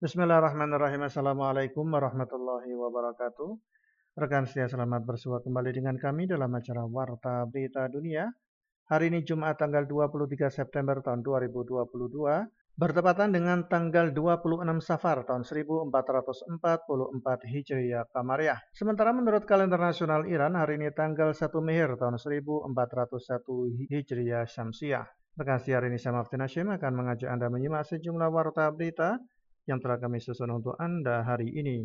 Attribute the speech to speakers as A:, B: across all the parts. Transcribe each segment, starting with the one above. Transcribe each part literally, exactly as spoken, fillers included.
A: Bismillahirrahmanirrahim. Assalamualaikum warahmatullahi wabarakatuh. Rekan setia, selamat bersua kembali dengan kami dalam acara Warta Berita Dunia. Hari ini Jumat tanggal dua puluh tiga September tahun dua ribu dua puluh dua, bertepatan dengan tanggal dua puluh enam Safar tahun seribu empat ratus empat puluh empat Hijriah Qamariyah. Sementara menurut kalender nasional Iran, hari ini tanggal satu Mehir tahun seribu empat ratus satu Hijriah Syamsiah. Rekan setia, hari ini saya Maftin Hashim akan mengajak Anda menyimak sejumlah warta berita yang telah kami susun untuk Anda hari ini.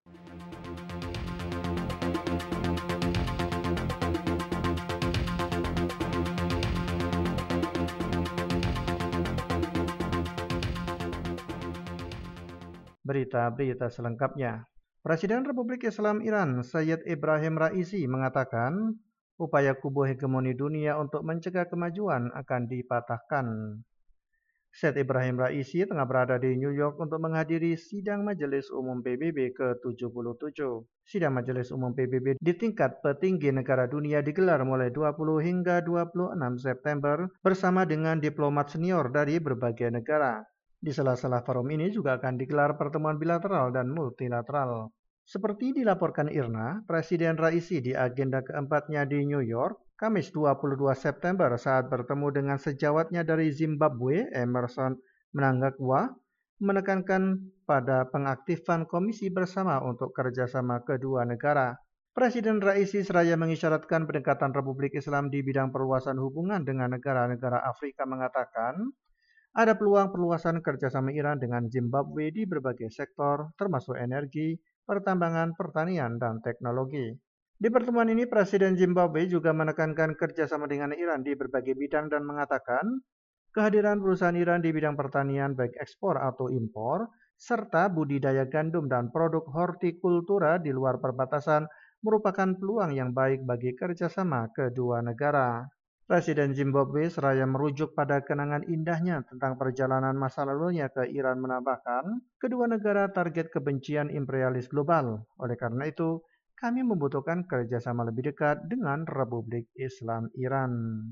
A: Berita-berita selengkapnya. Presiden Republik Islam Iran, Sayyid Ibrahim Raisi, mengatakan upaya kubu hegemoni dunia untuk mencegah kemajuan akan dipatahkan. Sayyid Ibrahim Raisi tengah berada di New York untuk menghadiri sidang Majelis Umum P B B ke tujuh puluh tujuh. Sidang Majelis Umum P B B di tingkat petinggi negara dunia digelar mulai dua puluh hingga dua puluh enam September bersama dengan diplomat senior dari berbagai negara. Di sela-sela forum ini juga akan digelar pertemuan bilateral dan multilateral. Seperti dilaporkan IRNA, Presiden Raisi di agenda keempatnya di New York, Kamis dua puluh dua September saat bertemu dengan sejawatnya dari Zimbabwe, Emerson Mnangagwa, menekankan pada pengaktifan komisi bersama untuk kerjasama kedua negara. Presiden Raisi seraya mengisyaratkan pendekatan Republik Islam di bidang perluasan hubungan dengan negara-negara Afrika, mengatakan ada peluang perluasan kerjasama Iran dengan Zimbabwe di berbagai sektor, termasuk energi, pertambangan, pertanian, dan teknologi. Di pertemuan ini, Presiden Zimbabwe juga menekankan kerjasama dengan Iran di berbagai bidang dan mengatakan kehadiran perusahaan Iran di bidang pertanian baik ekspor atau impor, serta budidaya gandum dan produk hortikultura di luar perbatasan merupakan peluang yang baik bagi kerjasama kedua negara. Presiden Zimbabwe seraya merujuk pada kenangan indahnya tentang perjalanan masa lalunya ke Iran, menambahkan kedua negara target kebencian imperialis global. Oleh karena itu, kami membutuhkan kerjasama lebih dekat dengan Republik Islam Iran.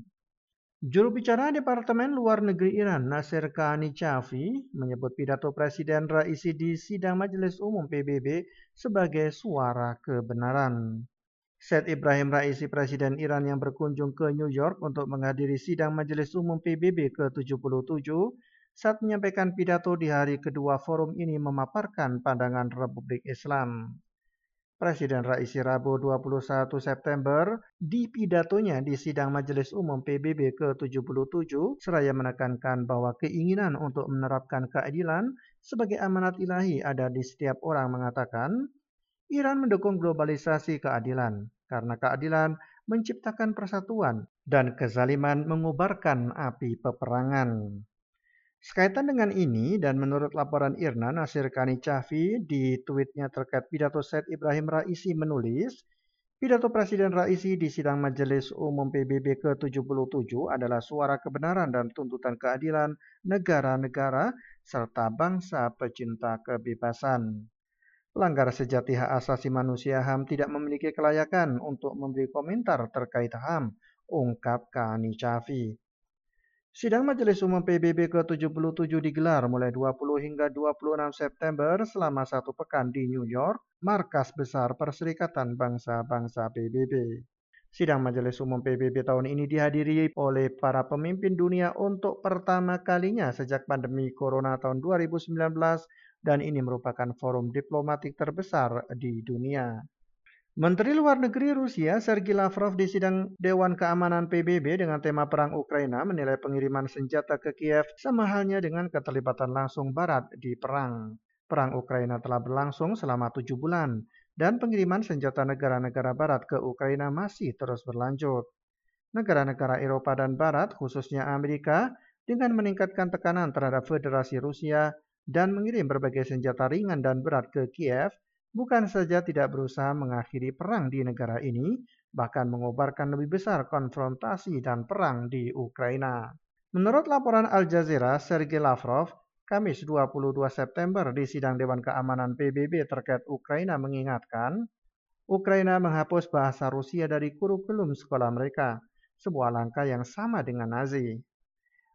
A: Juru bicara Departemen Luar Negeri Iran, Nasir Kanichavi, menyebut pidato Presiden Raisi di sidang Majelis Umum P B B sebagai suara kebenaran. Said Ibrahim Raisi, Presiden Iran yang berkunjung ke New York untuk menghadiri sidang Majelis Umum P B B ke tujuh puluh tujuh, saat menyampaikan pidato di hari kedua forum ini memaparkan pandangan Republik Islam. Presiden Raisi Rabu dua puluh satu September di pidatonya di sidang Majelis Umum P B B ke tujuh puluh tujuh seraya menekankan bahwa keinginan untuk menerapkan keadilan sebagai amanat ilahi ada di setiap orang, mengatakan Iran mendukung globalisasi keadilan karena keadilan menciptakan persatuan dan kezaliman mengubarkan api peperangan. Sekaitan dengan ini, dan menurut laporan IRNA, Nasir Kanichavi di tweetnya terkait pidato Said Ibrahim Raisi menulis, pidato Presiden Raisi di sidang Majelis Umum P B B ke tujuh puluh tujuh adalah suara kebenaran dan tuntutan keadilan negara-negara serta bangsa pecinta kebebasan. Pelanggar sejati hak asasi manusia H A M tidak memiliki kelayakan untuk memberi komentar terkait H A M, ungkap Kanichavi. Sidang Majelis Umum P B B ke tujuh puluh tujuh digelar mulai dua puluh hingga dua puluh enam September selama satu pekan di New York, markas besar Perserikatan Bangsa-Bangsa P B B. Sidang Majelis Umum P B B tahun ini dihadiri oleh para pemimpin dunia untuk pertama kalinya sejak pandemi Corona tahun dua ribu sembilan belas, dan ini merupakan forum diplomatik terbesar di dunia. Menteri Luar Negeri Rusia Sergei Lavrov di sidang Dewan Keamanan P B B dengan tema Perang Ukraina menilai pengiriman senjata ke Kiev sama halnya dengan keterlibatan langsung Barat di perang. Perang Ukraina telah berlangsung selama tujuh bulan, dan pengiriman senjata negara-negara Barat ke Ukraina masih terus berlanjut. Negara-negara Eropa dan Barat, khususnya Amerika, dengan meningkatkan tekanan terhadap Federasi Rusia dan mengirim berbagai senjata ringan dan berat ke Kiev, bukan saja tidak berusaha mengakhiri perang di negara ini, bahkan mengobarkan lebih besar konfrontasi dan perang di Ukraina. Menurut laporan Al Jazeera, Sergei Lavrov, Kamis dua puluh dua September di sidang Dewan Keamanan P B B terkait Ukraina mengingatkan, Ukraina menghapus bahasa Rusia dari kurikulum sekolah mereka, sebuah langkah yang sama dengan Nazi.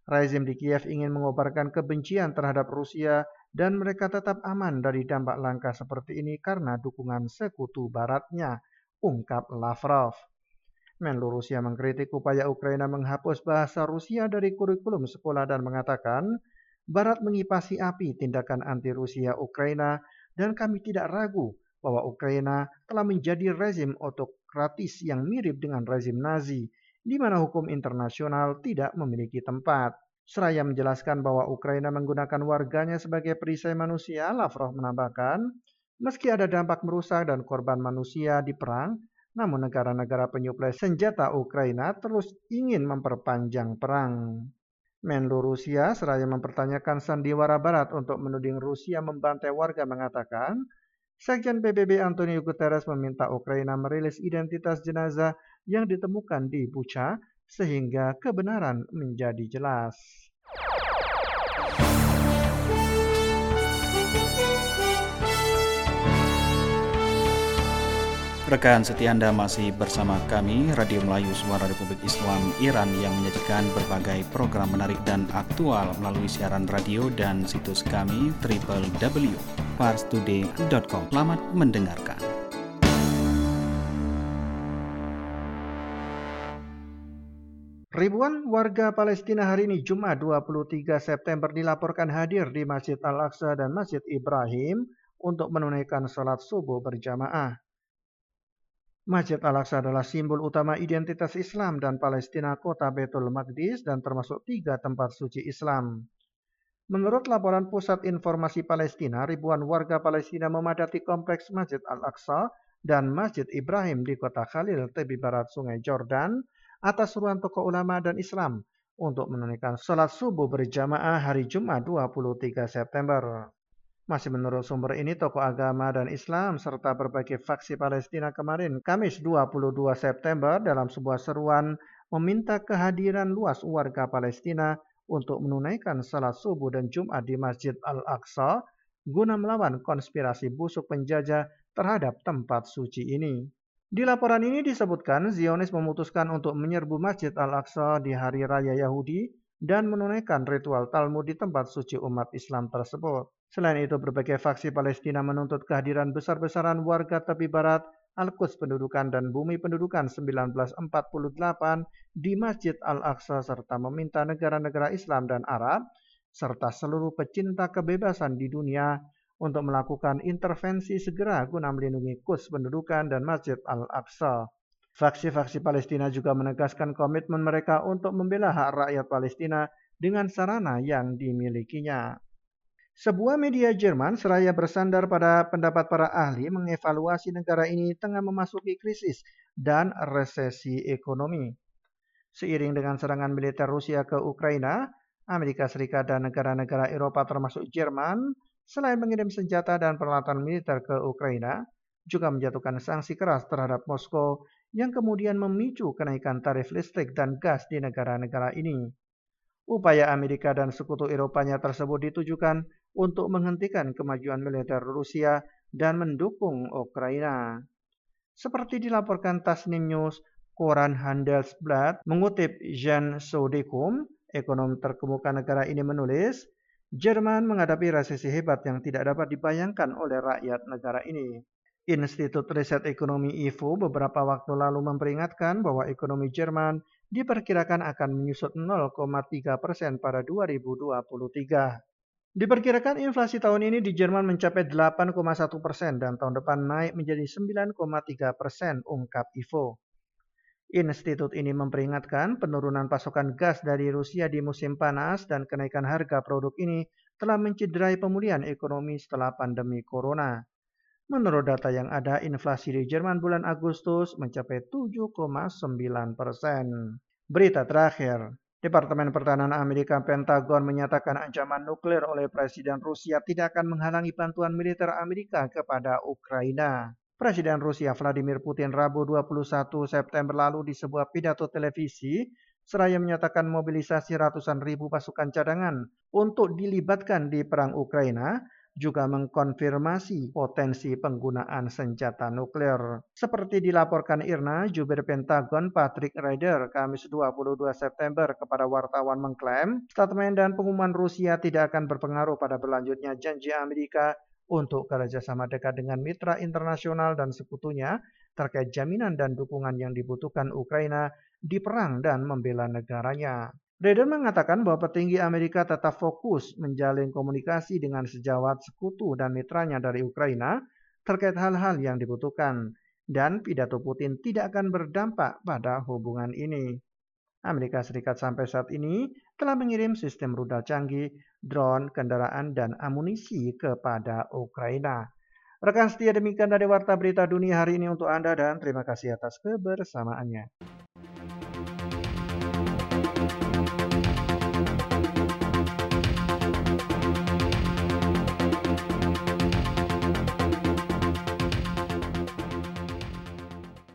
A: Rezim di Kiev ingin mengobarkan kebencian terhadap Rusia dan mereka tetap aman dari dampak langkah seperti ini karena dukungan sekutu baratnya, ungkap Lavrov. Menlu Rusia mengkritik upaya Ukraina menghapus bahasa Rusia dari kurikulum sekolah dan mengatakan, Barat mengipasi api tindakan anti-Rusia Ukraina dan kami tidak ragu bahwa Ukraina telah menjadi rezim otokratis yang mirip dengan rezim Nazi, di mana hukum internasional tidak memiliki tempat. Seraya menjelaskan bahwa Ukraina menggunakan warganya sebagai perisai manusia, Lavrov menambahkan, meski ada dampak merusak dan korban manusia di perang, namun negara-negara penyuplai senjata Ukraina terus ingin memperpanjang perang. Menlu Rusia seraya mempertanyakan sandiwara Barat untuk menuding Rusia membantai warga mengatakan, Sekjen P B B Antonio Guterres meminta Ukraina merilis identitas jenazah yang ditemukan di Bucha sehingga kebenaran menjadi jelas.
B: Rekan setia Anda masih bersama kami, Radio Melayu Suara Republik Islam Iran yang menyajikan berbagai program menarik dan aktual melalui siaran radio dan situs kami w w w titik pars today titik com. Selamat mendengarkan.
A: Ribuan warga Palestina hari ini Jumat dua puluh tiga September dilaporkan hadir di Masjid Al-Aqsa dan Masjid Ibrahim untuk menunaikan sholat subuh berjamaah. Masjid Al-Aqsa adalah simbol utama identitas Islam dan Palestina, kota Baitul Maqdis, dan termasuk tiga tempat suci Islam. Menurut laporan Pusat Informasi Palestina, ribuan warga Palestina memadati kompleks Masjid Al-Aqsa dan Masjid Ibrahim di kota Khalil, tepi barat Sungai Jordan, atas seruan tokoh ulama dan Islam untuk menunaikan sholat subuh berjamaah hari Jumat dua puluh tiga September. Masih menurut sumber ini, tokoh agama dan Islam serta berbagai faksi Palestina kemarin, Kamis dua puluh dua September, dalam sebuah seruan meminta kehadiran luas warga Palestina untuk menunaikan salat subuh dan Jumat di Masjid Al-Aqsa guna melawan konspirasi busuk penjajah terhadap tempat suci ini. Di laporan ini disebutkan, Zionis memutuskan untuk menyerbu Masjid Al-Aqsa di Hari Raya Yahudi dan menunaikan ritual Talmud di tempat suci umat Islam tersebut. Selain itu, berbagai faksi Palestina menuntut kehadiran besar-besaran warga tepi barat, Al-Quds pendudukan dan bumi pendudukan seribu sembilan ratus empat puluh delapan di Masjid Al-Aqsa serta meminta negara-negara Islam dan Arab serta seluruh pecinta kebebasan di dunia untuk melakukan intervensi segera guna melindungi Quds pendudukan dan Masjid Al-Aqsa. Faksi-faksi Palestina juga menegaskan komitmen mereka untuk membela hak rakyat Palestina dengan sarana yang dimilikinya. Sebuah media Jerman seraya bersandar pada pendapat para ahli mengevaluasi negara ini tengah memasuki krisis dan resesi ekonomi. Seiring dengan serangan militer Rusia ke Ukraina, Amerika Serikat dan negara-negara Eropa termasuk Jerman, selain mengirim senjata dan peralatan militer ke Ukraina, juga menjatuhkan sanksi keras terhadap Moskow yang kemudian memicu kenaikan tarif listrik dan gas di negara-negara ini. Upaya Amerika dan sekutu Eropanya tersebut ditujukan untuk menghentikan kemajuan militer Rusia dan mendukung Ukraina. Seperti dilaporkan Tasnim News, koran Handelsblatt mengutip Jan Sodekum, ekonom terkemuka negara ini menulis, Jerman menghadapi resesi hebat yang tidak dapat dibayangkan oleh rakyat negara ini. Institut Riset Ekonomi I F O beberapa waktu lalu memperingatkan bahwa ekonomi Jerman diperkirakan akan menyusut nol koma tiga persen pada dua ribu dua puluh tiga. Diperkirakan inflasi tahun ini di Jerman mencapai delapan koma satu persen dan tahun depan naik menjadi sembilan koma tiga persen, ungkap I F O. Institut ini memperingatkan penurunan pasokan gas dari Rusia di musim panas dan kenaikan harga produk ini telah mencederai pemulihan ekonomi setelah pandemi corona. Menurut data yang ada, inflasi di Jerman bulan Agustus mencapai tujuh koma sembilan persen. Berita terakhir, Departemen Pertahanan Amerika Pentagon menyatakan ancaman nuklir oleh Presiden Rusia tidak akan menghalangi bantuan militer Amerika kepada Ukraina. Presiden Rusia Vladimir Putin Rabu dua puluh satu September lalu di sebuah pidato televisi seraya menyatakan mobilisasi ratusan ribu pasukan cadangan untuk dilibatkan di perang Ukraina juga mengkonfirmasi potensi penggunaan senjata nuklir. Seperti dilaporkan I R N A, jubir Pentagon Patrick Ryder Kamis dua puluh dua September kepada wartawan mengklaim statement dan pengumuman Rusia tidak akan berpengaruh pada berlanjutnya janji Amerika untuk kerjasama dekat dengan mitra internasional dan sekutunya terkait jaminan dan dukungan yang dibutuhkan Ukraina di perang dan membela negaranya. Ryder mengatakan bahwa petinggi Amerika tetap fokus menjalin komunikasi dengan sejawat sekutu dan mitranya dari Ukraina terkait hal-hal yang dibutuhkan, dan pidato Putin tidak akan berdampak pada hubungan ini. Amerika Serikat sampai saat ini telah mengirim sistem rudal canggih, drone, kendaraan, dan amunisi kepada Ukraina. Rekan setia, demikian dari Warta Berita Dunia hari ini untuk Anda dan terima kasih atas kebersamaannya.